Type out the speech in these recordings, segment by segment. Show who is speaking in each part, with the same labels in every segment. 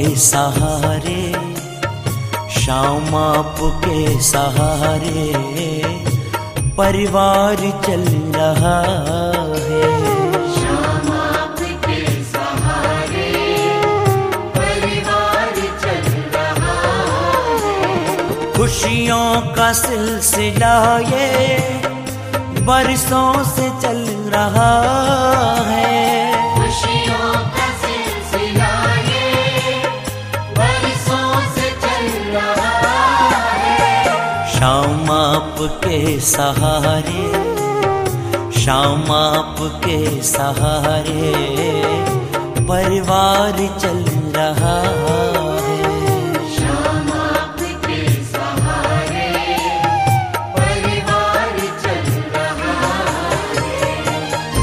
Speaker 1: सहारे, शाम आपके सहारे परिवार चल रहा है।
Speaker 2: शाम आपके सहारे परिवार चल रहा है।
Speaker 1: खुशियों का सिलसिला ये बरसों से चल रहा है।
Speaker 2: खुशियों का सिलसिला ये बरसों से चल रहा है।
Speaker 1: शाम आपके सहारे, शाम आपके सहारे परिवार चल रहा है।
Speaker 2: शाम आपके सहारे परिवार चल रहा है।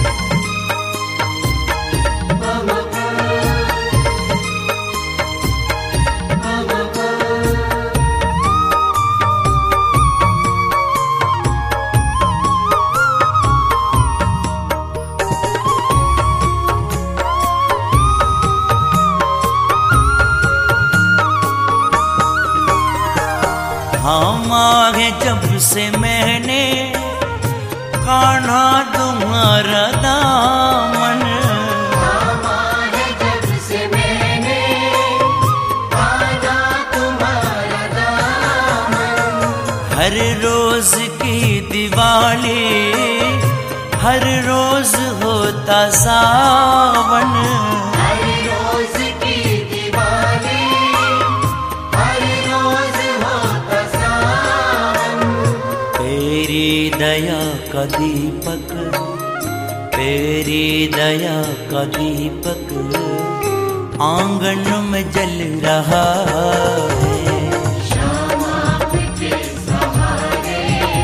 Speaker 1: हम आगे जब से मैंने कान्हा तुम्हारा दामन,
Speaker 2: हमारे जब से मैंने कान्हा तुम्हारा दामन।
Speaker 1: हर रोज की दिवाली, हर रोज होता सावन।
Speaker 2: हर रोज की दिवाली, हर रोज होता सावन।
Speaker 1: तेरी दया का दीपक, तेरी दया का दीपक आंगन में जल रहा है।
Speaker 2: शाम आपके सहारे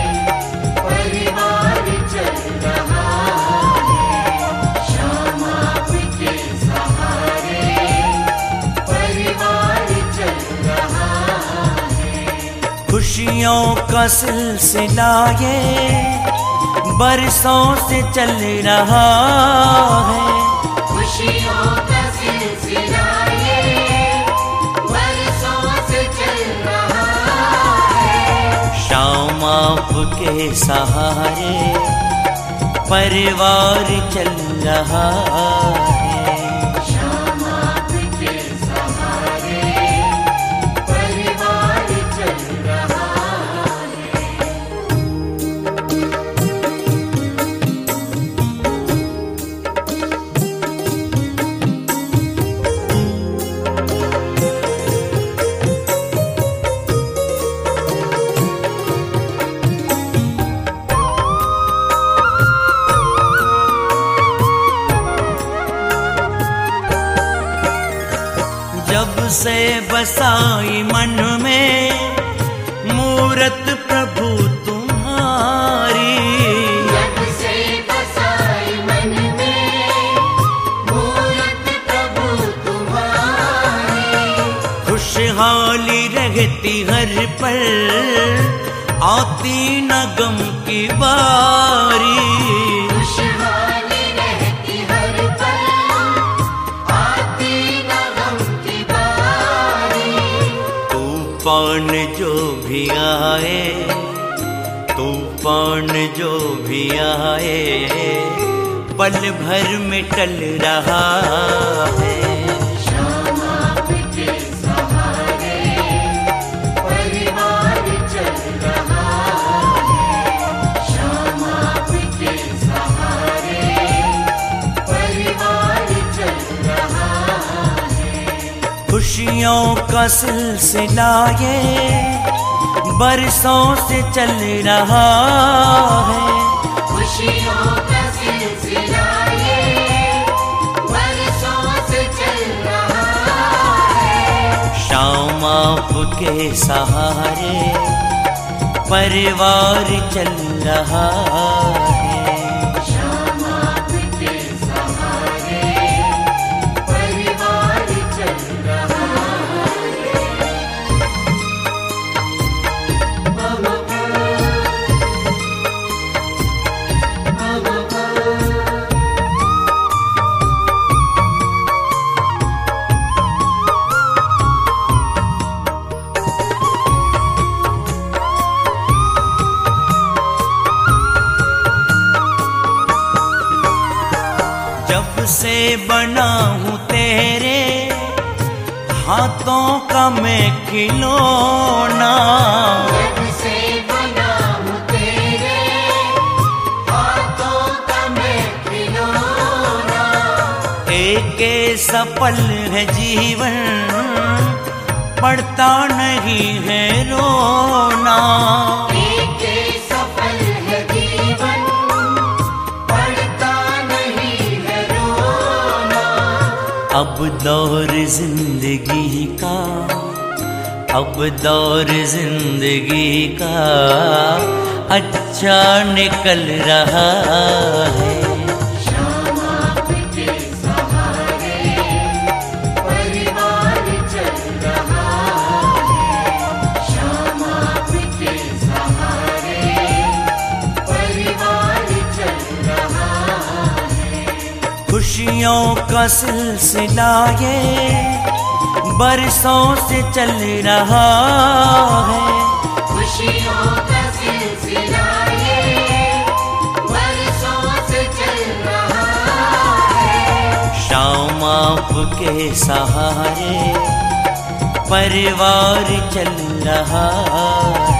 Speaker 2: परिवार चल रहा है। शाम आपके सहारे परिवार चल रहा है।
Speaker 1: खुशियों का सिलसिला ये बरसों से चल रहा है।
Speaker 2: खुशियों का सिलसिला ये बरसों से चल रहा है।
Speaker 1: शाम आपके सहारे परिवार चल रहा है।
Speaker 2: शाम आपके सहारे परिवार चल रहा है।
Speaker 1: जब से बसाई मन में मूरत प्रभु तुम्हारी,
Speaker 2: जब से बसाई मन में मूरत प्रभु तुम्हारी।
Speaker 1: खुशहाली रहती हर पल, आती न गम की बारी।
Speaker 2: खुशहाली रहती हर पल, आती न गम की बारी।
Speaker 1: तूफान जो भी आए, तूफान जो भी आए पल भर में टल रहा है।
Speaker 2: शाम आपके सहारे परिवार चल रहा है। शाम आपके सहारे परिवार चल रहा है।
Speaker 1: खुशियों का सिलसिला ये बरसों से चल रहा है।
Speaker 2: खुशियों का सिलसिला ये बरसों से चल रहा है।
Speaker 1: शाम आपके सहारे परिवार चल रहा है।
Speaker 2: शाम आपके सहारे परिवार चल रहा है।
Speaker 1: बना हूँ तेरे हाथों का मैं खिलौना।
Speaker 2: जब से बना हूँ तेरे हाथों का मैं खिलौना।
Speaker 1: एक सफल है जीवन पड़ता नहीं है रोना।
Speaker 2: एक सफल है जीवन पड़ता नहीं है रोना।
Speaker 1: अब दौर जिंदगी का, अब दौर जिंदगी का अच्छा निकल रहा है।
Speaker 2: शाम आपके सहारे परिवार चल रहा है। शाम आपके सहारे परिवार चल रहा है।
Speaker 1: खुशियों का सिलसिला ये बरसों से चल रहा है।
Speaker 2: खुशियों का सिलसिला ये बरसों से चल रहा है।
Speaker 1: शाम आपके सहारे परिवार चल रहा है।